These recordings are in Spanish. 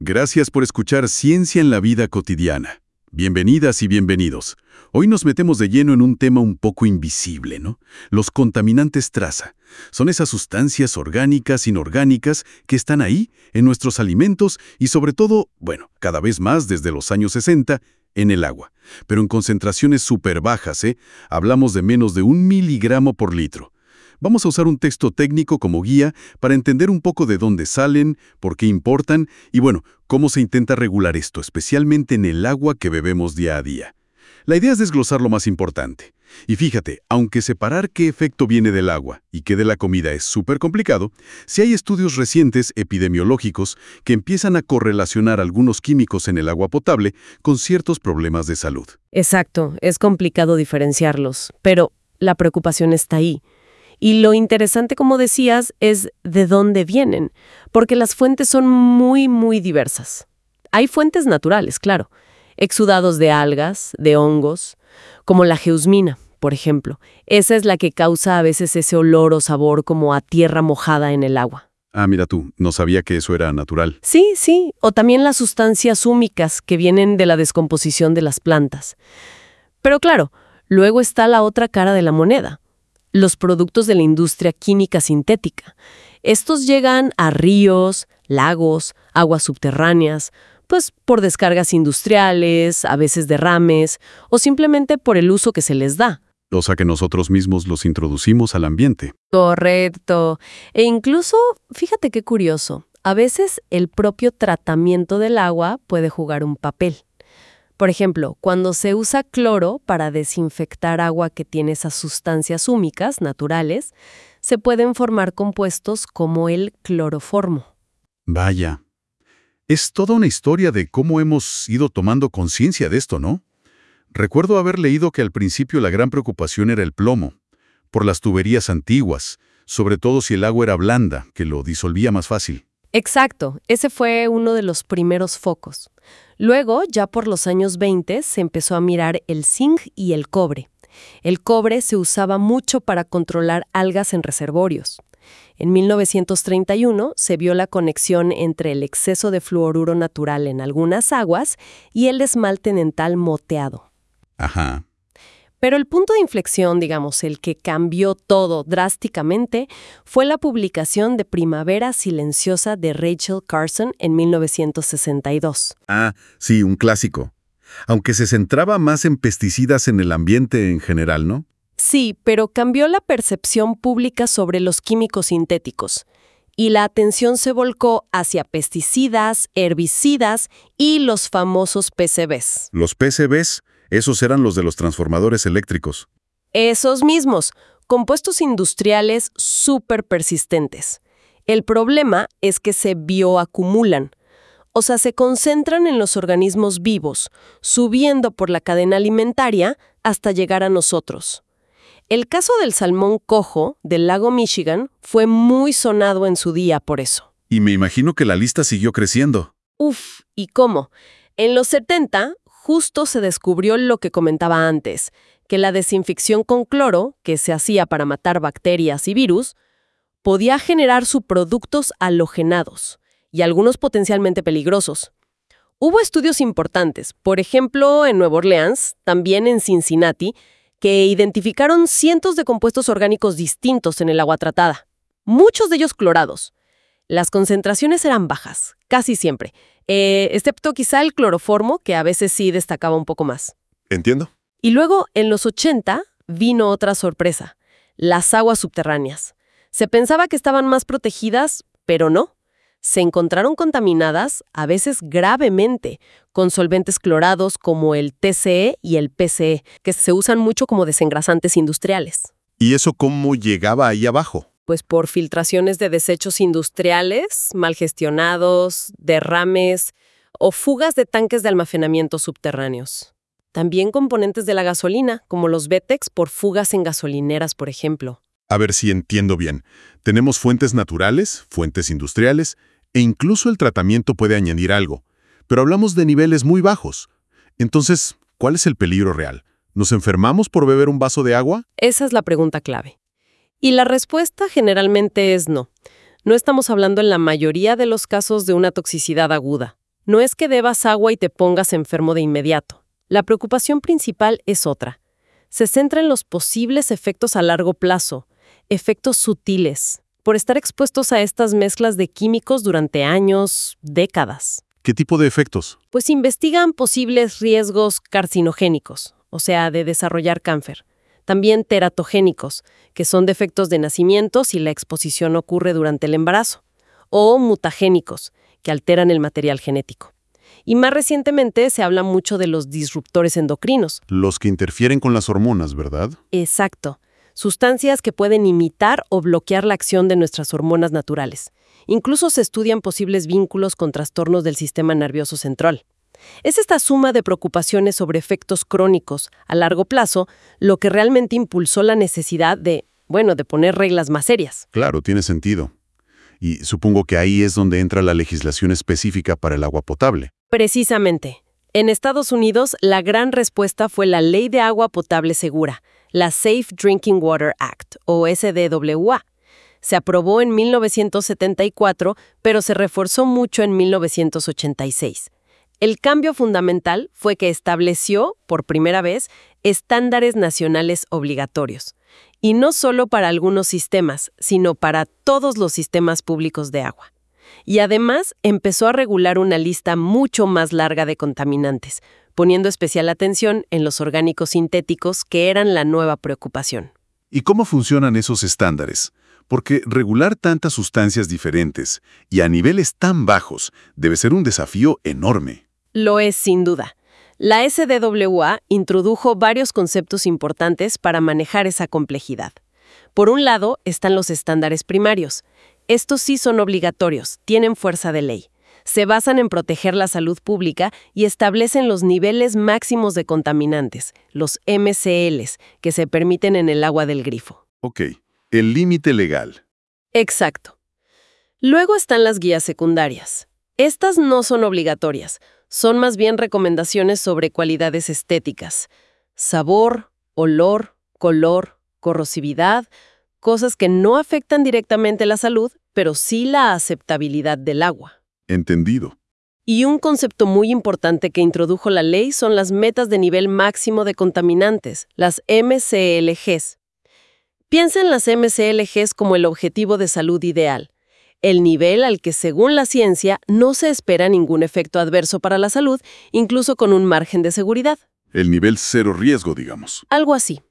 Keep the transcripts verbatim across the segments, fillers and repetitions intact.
Gracias por escuchar Ciencia en la Vida Cotidiana. Bienvenidas y bienvenidos. Hoy nos metemos de lleno en un tema un poco invisible, ¿no? Los contaminantes traza. Son esas sustancias orgánicas, inorgánicas, que están ahí, en nuestros alimentos y sobre todo, bueno, cada vez más desde los años sesenta, en el agua. Pero en concentraciones súper bajas, ¿eh? Hablamos de menos de un miligramo por litro. Vamos a usar un texto técnico como guía para entender un poco de dónde salen, por qué importan y, bueno, cómo se intenta regular esto, especialmente en el agua que bebemos día a día. La idea es desglosar lo más importante. Y fíjate, aunque separar qué efecto viene del agua y qué de la comida es súper complicado, sí hay estudios recientes epidemiológicos que empiezan a correlacionar algunos químicos en el agua potable con ciertos problemas de salud. Exacto, es complicado diferenciarlos, pero la preocupación está ahí. Y lo interesante, como decías, es de dónde vienen, porque las fuentes son muy, muy diversas. Hay fuentes naturales, claro, exudados de algas, de hongos, como la geosmina, por ejemplo. Esa es la que causa a veces ese olor o sabor como a tierra mojada en el agua. Ah, mira tú, no sabía que eso era natural. Sí, sí, o también las sustancias húmicas que vienen de la descomposición de las plantas. Pero claro, luego está la otra cara de la moneda. Los productos de la industria química sintética. Estos llegan a ríos, lagos, aguas subterráneas, pues por descargas industriales, a veces derrames, o simplemente por el uso que se les da. O sea que nosotros mismos los introducimos al ambiente. Correcto. E incluso, fíjate qué curioso, a veces el propio tratamiento del agua puede jugar un papel. Por ejemplo, cuando se usa cloro para desinfectar agua que tiene esas sustancias húmicas naturales, se pueden formar compuestos como el cloroformo. Vaya. Es toda una historia de cómo hemos ido tomando conciencia de esto, ¿no? Recuerdo haber leído que al principio la gran preocupación era el plomo, por las tuberías antiguas, sobre todo si el agua era blanda, que lo disolvía más fácil. Exacto, ese fue uno de los primeros focos. Luego, ya por los años veinte, se empezó a mirar el zinc y el cobre. El cobre se usaba mucho para controlar algas en reservorios. En mil novecientos treinta y uno se vio la conexión entre el exceso de fluoruro natural en algunas aguas y el esmalte dental moteado. Ajá. Pero el punto de inflexión, digamos, el que cambió todo drásticamente, fue la publicación de Primavera Silenciosa de Rachel Carson en mil novecientos sesenta y dos. Ah, sí, un clásico. Aunque se centraba más en pesticidas en el ambiente en general, ¿no? Sí, pero cambió la percepción pública sobre los químicos sintéticos. Y la atención se volcó hacia pesticidas, herbicidas y los famosos P C Bs. Los P C Bs, esos eran los de los transformadores eléctricos. Esos mismos, compuestos industriales súper persistentes. El problema es que se bioacumulan, o sea, se concentran en los organismos vivos, subiendo por la cadena alimentaria hasta llegar a nosotros. El caso del salmón cojo del lago Michigan fue muy sonado en su día por eso. Y me imagino que la lista siguió creciendo. Uf, ¿y cómo? En los setenta, justo se descubrió lo que comentaba antes, que la desinfección con cloro, que se hacía para matar bacterias y virus, podía generar subproductos halogenados y algunos potencialmente peligrosos. Hubo estudios importantes, por ejemplo, en Nueva Orleans, también en Cincinnati, que identificaron cientos de compuestos orgánicos distintos en el agua tratada, muchos de ellos clorados. Las concentraciones eran bajas, casi siempre, eh, excepto quizá el cloroformo, que a veces sí destacaba un poco más. Entiendo. Y luego, en los ochenta, vino otra sorpresa, las aguas subterráneas. Se pensaba que estaban más protegidas, pero no. Se encontraron contaminadas, a veces gravemente, con solventes clorados como el T C E y el P C E, que se usan mucho como desengrasantes industriales. ¿Y eso cómo llegaba ahí abajo? Pues por filtraciones de desechos industriales, mal gestionados, derrames o fugas de tanques de almacenamiento subterráneos. También componentes de la gasolina, como los Vetex, por fugas en gasolineras, por ejemplo. A ver si entiendo bien. Tenemos fuentes naturales, fuentes industriales, e incluso el tratamiento puede añadir algo. Pero hablamos de niveles muy bajos. Entonces, ¿cuál es el peligro real? ¿Nos enfermamos por beber un vaso de agua? Esa es la pregunta clave. Y la respuesta generalmente es no. No estamos hablando en la mayoría de los casos de una toxicidad aguda. No es que bebas agua y te pongas enfermo de inmediato. La preocupación principal es otra. Se centra en los posibles efectos a largo plazo, efectos sutiles, por estar expuestos a estas mezclas de químicos durante años, décadas. ¿Qué tipo de efectos? Pues investigan posibles riesgos carcinogénicos, o sea, de desarrollar cáncer. También teratogénicos, que son defectos de nacimiento si la exposición ocurre durante el embarazo. O mutagénicos, que alteran el material genético. Y más recientemente se habla mucho de los disruptores endocrinos. Los que interfieren con las hormonas, ¿verdad? Exacto. Sustancias que pueden imitar o bloquear la acción de nuestras hormonas naturales. Incluso se estudian posibles vínculos con trastornos del sistema nervioso central. Es esta suma de preocupaciones sobre efectos crónicos a largo plazo lo que realmente impulsó la necesidad de, bueno, de poner reglas más serias. Claro, tiene sentido. Y supongo que ahí es donde entra la legislación específica para el agua potable. Precisamente. En Estados Unidos, la gran respuesta fue la Ley de Agua Potable Segura, la Safe Drinking Water Act, o S D W A. Se aprobó en mil novecientos setenta y cuatro, pero se reforzó mucho en mil novecientos ochenta y seis. El cambio fundamental fue que estableció, por primera vez, estándares nacionales obligatorios. Y no solo para algunos sistemas, sino para todos los sistemas públicos de agua. Y además empezó a regular una lista mucho más larga de contaminantes, poniendo especial atención en los orgánicos sintéticos que eran la nueva preocupación. ¿Y cómo funcionan esos estándares? Porque regular tantas sustancias diferentes y a niveles tan bajos debe ser un desafío enorme. Lo es sin duda. La S D W A introdujo varios conceptos importantes para manejar esa complejidad. Por un lado están los estándares primarios. Estos sí son obligatorios, tienen fuerza de ley. Se basan en proteger la salud pública y establecen los niveles máximos de contaminantes, los M C Ls, que se permiten en el agua del grifo. Ok, el límite legal. Exacto. Luego están las guías secundarias. Estas no son obligatorias, son más bien recomendaciones sobre cualidades estéticas. Sabor, olor, color, corrosividad, cosas que no afectan directamente la salud, pero sí la aceptabilidad del agua. Entendido. Y un concepto muy importante que introdujo la ley son las metas de nivel máximo de contaminantes, las M C L Gs. Piensa en las M C L Gs como el objetivo de salud ideal, el nivel al que, según la ciencia, no se espera ningún efecto adverso para la salud, incluso con un margen de seguridad. El nivel cero riesgo, digamos. Algo así.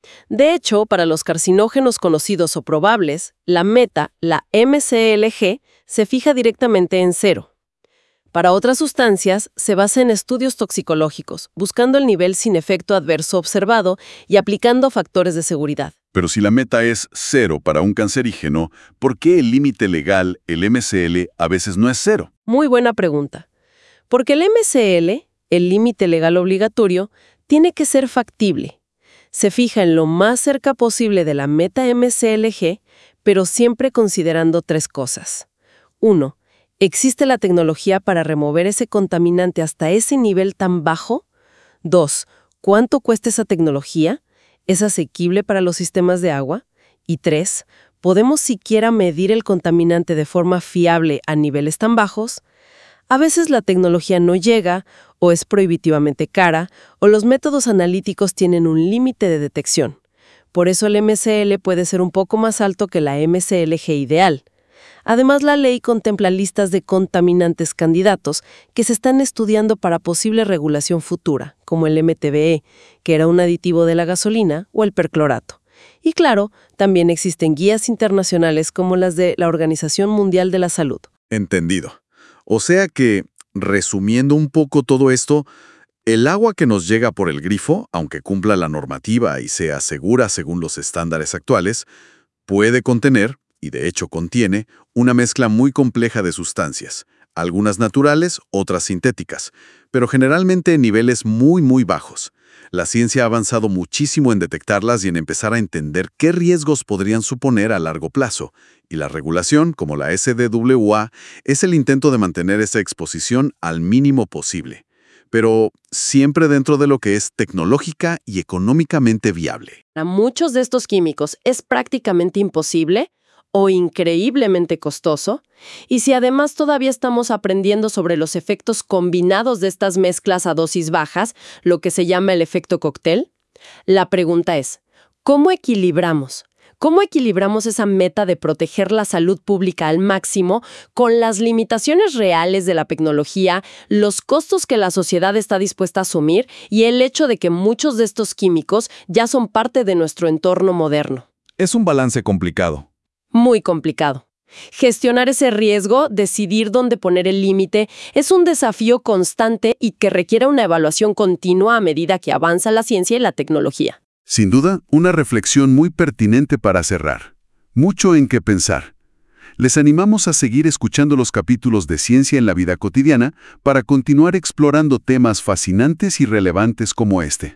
De hecho, para los carcinógenos conocidos o probables, la meta, la M C L G, se fija directamente en cero. Para otras sustancias, se basa en estudios toxicológicos, buscando el nivel sin efecto adverso observado y aplicando factores de seguridad. Pero si la meta es cero para un cancerígeno, ¿por qué el límite legal, el M C L, a veces no es cero? Muy buena pregunta. Porque el M C L, el límite legal obligatorio, tiene que ser factible. Se fija en lo más cerca posible de la meta M C L G, pero siempre considerando tres cosas. Uno, ¿existe la tecnología para remover ese contaminante hasta ese nivel tan bajo? Dos, ¿cuánto cuesta esa tecnología? ¿Es asequible para los sistemas de agua? Y tres, ¿podemos siquiera medir el contaminante de forma fiable a niveles tan bajos? A veces la tecnología no llega, o es prohibitivamente cara, o los métodos analíticos tienen un límite de detección. Por eso el M C L puede ser un poco más alto que la M C L G ideal. Además, la ley contempla listas de contaminantes candidatos que se están estudiando para posible regulación futura, como el M T B E, que era un aditivo de la gasolina, o el perclorato. Y claro, también existen guías internacionales como las de la Organización Mundial de la Salud. Entendido. O sea que, resumiendo un poco todo esto, el agua que nos llega por el grifo, aunque cumpla la normativa y sea segura según los estándares actuales, puede contener, y de hecho contiene, una mezcla muy compleja de sustancias, algunas naturales, otras sintéticas, pero generalmente en niveles muy muy bajos. La ciencia ha avanzado muchísimo en detectarlas y en empezar a entender qué riesgos podrían suponer a largo plazo, y la regulación, como la S D W A, es el intento de mantener esa exposición al mínimo posible, pero siempre dentro de lo que es tecnológica y económicamente viable. Para muchos de estos químicos es prácticamente imposible o increíblemente costoso? Y si además todavía estamos aprendiendo sobre los efectos combinados de estas mezclas a dosis bajas, lo que se llama el efecto cóctel, la pregunta es, ¿cómo equilibramos? ¿Cómo equilibramos esa meta de proteger la salud pública al máximo con las limitaciones reales de la tecnología, los costos que la sociedad está dispuesta a asumir y el hecho de que muchos de estos químicos ya son parte de nuestro entorno moderno? Es un balance complicado. Muy complicado. Gestionar ese riesgo, decidir dónde poner el límite, es un desafío constante y que requiere una evaluación continua a medida que avanza la ciencia y la tecnología. Sin duda, una reflexión muy pertinente para cerrar. Mucho en qué pensar. Les animamos a seguir escuchando los capítulos de Ciencia en la Vida Cotidiana para continuar explorando temas fascinantes y relevantes como este.